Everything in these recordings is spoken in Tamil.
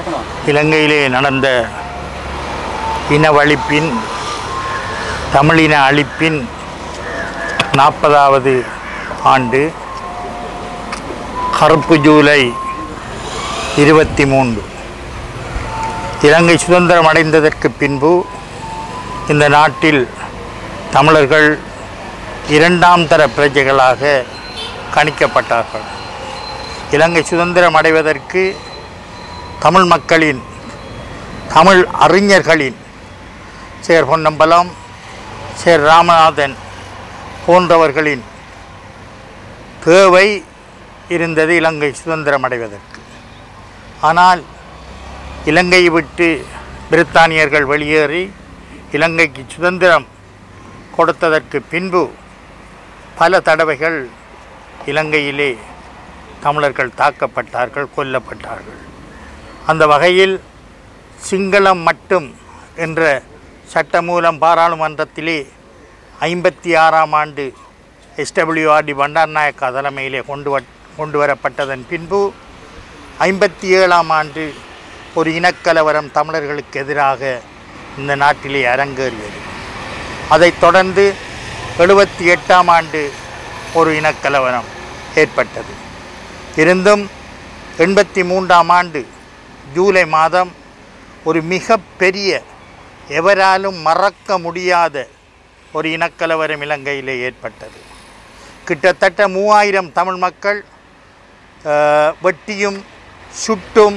இலங்கையிலே நடந்த இனவழிப்பின் தமிழின அழிப்பின் 40வது ஆண்டு கருப்பு ஜூலை 23. இலங்கை சுதந்திரம் அடைந்ததற்கு பின்பு இந்த நாட்டில் தமிழர்கள் இரண்டாம் தர பிரஜைகளாக கணிக்கப்பட்டார்கள். இலங்கை சுதந்திரம் அடைவதற்கு தமிழ் மக்களின், தமிழ் அறிஞர்களின் சேர் பொன்னம்பலம், சேர் ராமநாதன் போன்றவர்களின் தேவை இருந்தது இலங்கை சுதந்திரம் அடைவதற்கு. ஆனால் இலங்கையை விட்டு பிரித்தானியர்கள் வெளியேறி இலங்கைக்கு சுதந்திரம் கொடுத்ததற்கு பின்பு பல தடவைகள் இலங்கையிலே தமிழர்கள் தாக்கப்பட்டார்கள், கொல்லப்பட்டார்கள். அந்த வகையில் சிங்களம் மட்டும் என்ற சட்டமூலம் பாராளுமன்றத்திலே 56ஆம் ஆண்டு எஸ்டபிள்யூஆர்டி பண்டாரநாயக்கா தலைமையிலே கொண்டு வரப்பட்டதன் பின்பு 57ஆம் ஆண்டு ஒரு இனக்கலவரம் தமிழர்களுக்கு எதிராக இந்த நாட்டிலே அரங்கேறியது. அதைத் தொடர்ந்து 78ஆம் ஆண்டு ஒரு இனக்கலவரம் ஏற்பட்டது. இருந்தும் 83ஆம் ஆண்டு ஜூலை மாதம் ஒரு மிக பெரிய, எவராலும் மறக்க முடியாத ஒரு இனக்கலவரம் இலங்கையிலே ஏற்பட்டது. கிட்டத்தட்ட 3000 தமிழ் மக்கள் வெட்டியும் சுட்டும்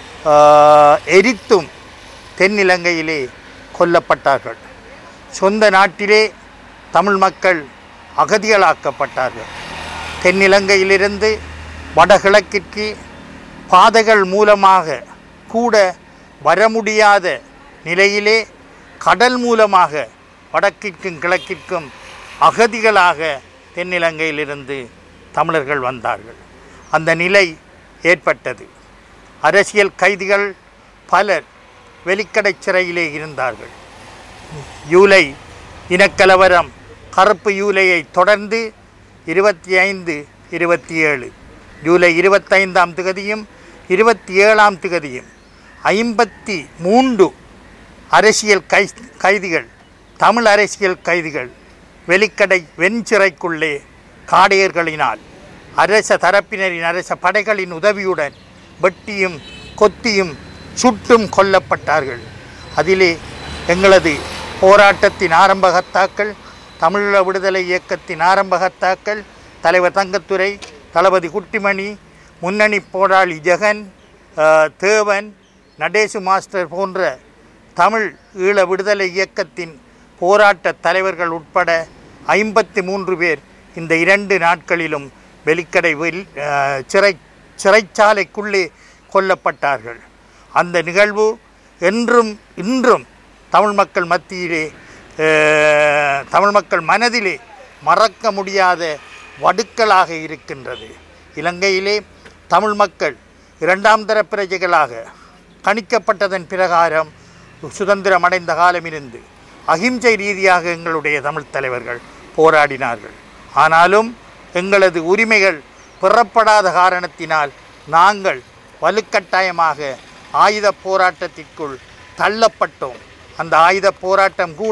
எரித்தும் தென்னிலங்கையிலே கொல்லப்பட்டார்கள். சொந்த நாட்டிலே தமிழ் மக்கள் அகதிகளாக்கப்பட்டார்கள். தென்னிலங்கையிலிருந்து வடகிழக்கிற்கு பாதைகள் மூலமாக கூட வர முடியாத நிலையிலே கடல் மூலமாக வடக்கிற்கும் கிழக்கிற்கும் அகதிகளாக தென்னிலங்கையிலிருந்து தமிழர்கள் வந்தார்கள். அந்த நிலை ஏற்பட்டது. அரசியல் கைதிகள் பலர் வெலிக்கடை சிறையிலே இருந்தார்கள். ஜூலை இனக்கலவரம் கருப்பு ஜூலையை தொடர்ந்து 25, 27 ஜூலை 25ஆம் தேதியும் 27ஆம் தேதியும் 53 அரசியல் கைதிகள், தமிழ் அரசியல் கைதிகள் வெலிக்கடை வெண்சிறைக்குள்ளே காடையர்களினால் அரச தரப்பினரின், அரச படைகளின் உதவியுடன் வெட்டியும் கொத்தியும் சுட்டும் கொல்லப்பட்டார்கள். அதிலே எங்களது போராட்டத்தின் ஆரம்பகத்தாக்கள், தமிழீழ விடுதலை இயக்கத்தின் ஆரம்பகத்தாக்கள் தலைவர் தங்கத்துரை, தளபதி குட்டிமணி, முன்னணி போராளி ஜெகன், தேவன், நடேசு மாஸ்டர் போன்ற தமிழ் ஈழ விடுதலை இயக்கத்தின் போராட்ட தலைவர்கள் உட்பட 53 பேர் இந்த 2 நாட்களிலும் வெலிக்கடை சிறைச்சாலைக்குள்ளே கொல்லப்பட்டார்கள். அந்த நிகழ்வு இன்றும் தமிழ் மக்கள் மத்தியிலே, தமிழ் மக்கள் மனதிலே மறக்க முடியாத வடுக்களாக இருக்கின்றது. இலங்கையிலே தமிழ் மக்கள் இரண்டாம் தர பிரஜைகளாக கணிக்கப்பட்டதன் பிரகாரம் சுதந்திரம் அடைந்த காலமிருந்து அகிம்சை ரீதியாக எங்களுடைய தமிழ் தலைவர்கள் போராடினார்கள். ஆனாலும் எங்களது உரிமைகள் பெறப்படாத காரணத்தினால் நாங்கள் வலுக்கட்டாயமாக ஆயுத போராட்டத்திற்குள் தள்ளப்பட்டோம். அந்த ஆயுத போராட்டம் கூட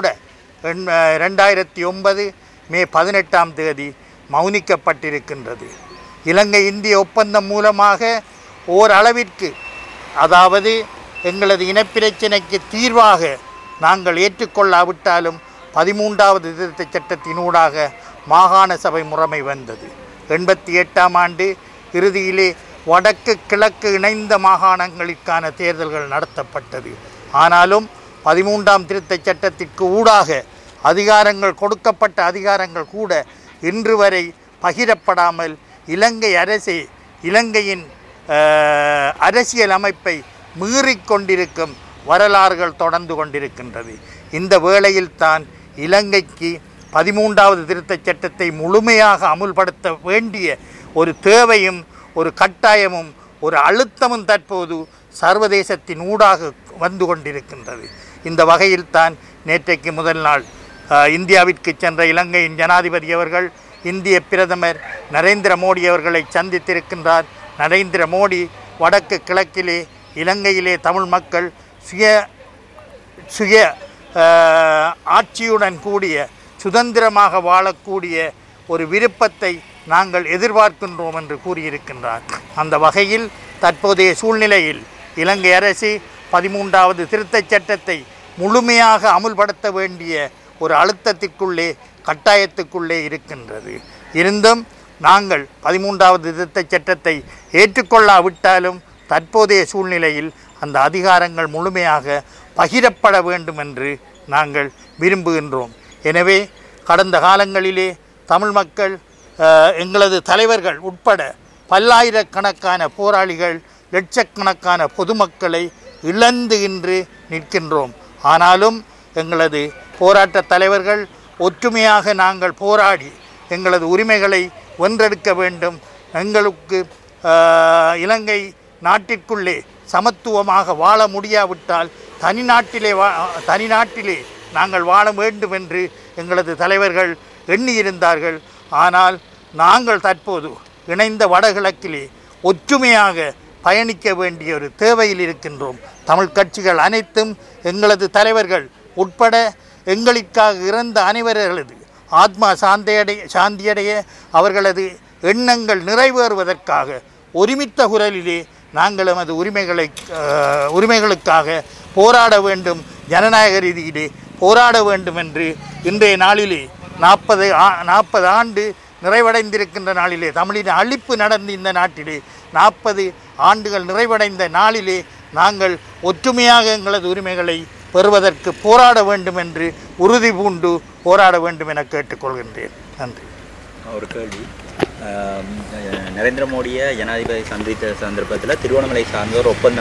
2009 மே 18ஆம் தேதி மௌனிக்கப்பட்டிருக்கின்றது. இலங்கை இந்திய ஒப்பந்தம் மூலமாக ஓரளவிற்கு, அதாவது எங்களது இனப்பிரச்சினைக்கு தீர்வாக நாங்கள் ஏற்றுக்கொள்ளாவிட்டாலும் 13வது திருத்தச் சட்டத்தினூடாக மாகாண சபை முறைமை வந்தது. 88ஆம் ஆண்டு இறுதியிலே வடக்கு கிழக்கு இணைந்த மாகாணங்களுக்கான தேர்தல்கள் நடத்தப்பட்டது. ஆனாலும் 13ஆம் திருத்தச் சட்டத்திற்கு ஊடாக அதிகாரங்கள், கொடுக்கப்பட்ட அதிகாரங்கள் கூட இன்று வரை பகிரப்படாமல் இலங்கை அரசே இலங்கையின் அரசியல் அமைப்பை மீறிக்கொண்டிருக்கும் வரலாறுகள் தொடர்ந்து கொண்டிருக்கின்றது. இந்த வேளையில்தான் இலங்கைக்கு 13வது திருத்தச் சட்டத்தை முழுமையாக அமுல்படுத்த வேண்டிய ஒரு தேவையும், ஒரு கட்டாயமும், ஒரு அழுத்தமும் தற்போது சர்வதேசத்தின் ஊடாக வந்து கொண்டிருக்கின்றது. இந்த வகையில்தான் நேற்றைக்கு முதல் நாள் இந்தியாவிற்கு சென்ற இலங்கையின் ஜனாதிபதி அவர்கள் இந்திய பிரதமர் நரேந்திர மோடி அவர்களை சந்தித்திருக்கின்றார். நரேந்திர மோடி வடக்கு கிழக்கிலே இலங்கையிலே தமிழ் மக்கள் சுய ஆட்சியுடன் கூடிய சுதந்திரமாக வாழக்கூடிய ஒரு விருப்பத்தை நாங்கள் எதிர்பார்க்கின்றோம் என்று கூறியிருக்கின்றார். அந்த வகையில் தற்போதைய சூழ்நிலையில் இலங்கை அரசு 13வது திருத்தச் சட்டத்தை முழுமையாக அமுல்படுத்த வேண்டிய ஒரு அழுத்தத்திற்குள்ளே கட்டாயத்துக்குள்ளே இருக்கின்றது. இருந்தும் நாங்கள் 13வது திருத்தச் சட்டத்தை ஏற்றுக்கொள்ளாவிட்டாலும் தற்போதைய சூழ்நிலையில் அந்த அதிகாரங்கள் முழுமையாக பகிரப்பட வேண்டும் என்று நாங்கள் விரும்புகின்றோம். எனவே கடந்த காலங்களிலே தமிழ் மக்கள் எங்களது தலைவர்கள் உட்பட பல்லாயிரக்கணக்கான போராளிகள் லட்சக்கணக்கான பொதுமக்களை இழந்து இன்று நிற்கின்றோம். ஆனாலும் எங்களது போராட்ட தலைவர்கள் ஒற்றுமையாக நாங்கள் போராடி எங்களது உரிமைகளை வென்றெடுக்க வேண்டும். எங்களுக்கு இலங்கை நாட்டிற்குள்ளே சமத்துவமாக வாழ முடியாவிட்டால் தனிநாட்டிலே நாங்கள் வாழ வேண்டும் என்று எங்களது தலைவர்கள் எண்ணியிருந்தார்கள். ஆனால் நாங்கள் தற்போது இணைந்த வடகிழக்கிலே ஒற்றுமையாக பயணிக்க வேண்டிய ஒரு தேவையில் இருக்கின்றோம். தமிழ் கட்சிகள் அனைத்தும் எங்களது தலைவர்கள் உட்பட எங்களுக்காக இறந்த அனைவர்களது ஆத்மா சாந்தியடைய அவர்களது எண்ணங்கள் நிறைவேறுவதற்காக ஒருமித்த குரலிலே நாங்கள் நமது உரிமைகளுக்காக போராட வேண்டும், ஜனநாயக ரீதியிலே போராட வேண்டும் என்று இன்றைய நாளிலே 40 ஆண்டு நிறைவடைந்திருக்கின்ற நாளிலே, தமிழின் அழிப்பு நடந்த இந்த நாட்டிலே 40 ஆண்டுகள் நிறைவடைந்த நாளிலே நாங்கள் ஒற்றுமையாக எங்களது உரிமைகளை பெறுவதற்கு போராட வேண்டும் என்று உறுதி பூண்டு போராட வேண்டும் என கேட்டுக்கொள்கின்றேன். நன்றி. ஒரு கேள்வி, நரேந்திர மோடியை ஜனாதிபதி சந்தித்த சந்தர்ப்பத்தில் திருவண்ணாமலை சார்ந்த ஒரு ஒப்பந்த